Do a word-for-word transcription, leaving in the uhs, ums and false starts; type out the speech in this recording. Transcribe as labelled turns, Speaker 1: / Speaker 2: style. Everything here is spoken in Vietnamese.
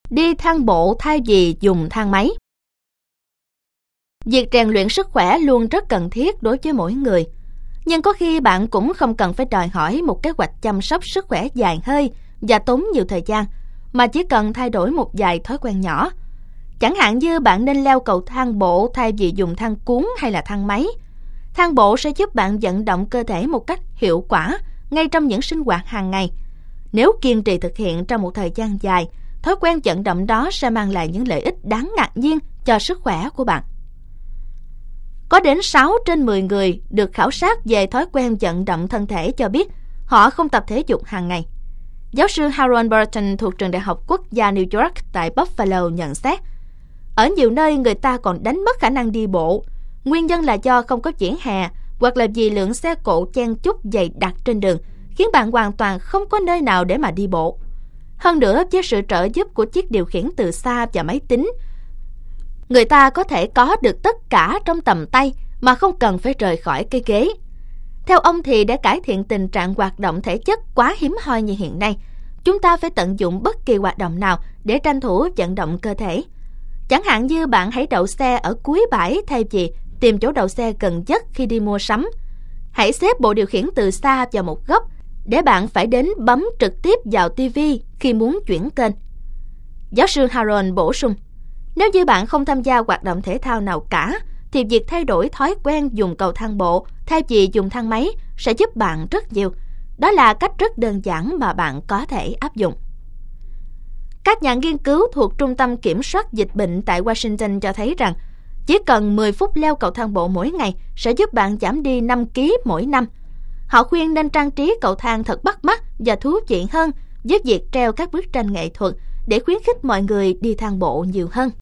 Speaker 1: đi thang bộ thay vì dùng thang máy. Việc rèn luyện sức khỏe luôn rất cần thiết đối với mỗi người. Nhưng có khi bạn cũng không cần phải đòi hỏi một kế hoạch chăm sóc sức khỏe dài hơi và tốn nhiều thời gian, mà chỉ cần thay đổi một vài thói quen nhỏ. Chẳng hạn như bạn nên leo cầu thang bộ thay vì dùng thang cuốn hay là thang máy. Thang bộ sẽ giúp bạn vận động cơ thể một cách hiệu quả ngay trong những sinh hoạt hàng ngày. Nếu kiên trì thực hiện trong một thời gian dài, thói quen vận động đó sẽ mang lại những lợi ích đáng ngạc nhiên cho sức khỏe của bạn. Có đến sáu trên mười người được khảo sát về thói quen vận động thân thể cho biết họ không tập thể dục hàng ngày. Giáo sư Harold Burton thuộc trường Đại học Quốc gia New York tại Buffalo nhận xét, ở nhiều nơi người ta còn đánh mất khả năng đi bộ. Nguyên nhân là do không có vỉa hè hoặc là vì lượng xe cộ chen chúc dày đặc trên đường, khiến bạn hoàn toàn không có nơi nào để mà đi bộ. Hơn nữa, với sự trợ giúp của chiếc điều khiển từ xa và máy tính, người ta có thể có được tất cả trong tầm tay mà không cần phải rời khỏi cái ghế. Theo ông thì để cải thiện tình trạng hoạt động thể chất quá hiếm hoi như hiện nay, chúng ta phải tận dụng bất kỳ hoạt động nào để tranh thủ vận động cơ thể. Chẳng hạn như bạn hãy đậu xe ở cuối bãi thay vì tìm chỗ đậu xe gần nhất khi đi mua sắm. Hãy xếp bộ điều khiển từ xa vào một góc để bạn phải đến bấm trực tiếp vào ti vi khi muốn chuyển kênh. Giáo sư Harold bổ sung, nếu như bạn không tham gia hoạt động thể thao nào cả, thì việc thay đổi thói quen dùng cầu thang bộ thay vì dùng thang máy sẽ giúp bạn rất nhiều. Đó là cách rất đơn giản mà bạn có thể áp dụng. Các nhà nghiên cứu thuộc Trung tâm Kiểm soát Dịch bệnh tại Washington cho thấy rằng chỉ cần mười phút leo cầu thang bộ mỗi ngày sẽ giúp bạn giảm đi năm ki lô gam mỗi năm. Họ khuyên nên trang trí cầu thang thật bắt mắt và thú vị hơn với việc treo các bức tranh nghệ thuật để khuyến khích mọi người đi thang bộ nhiều hơn.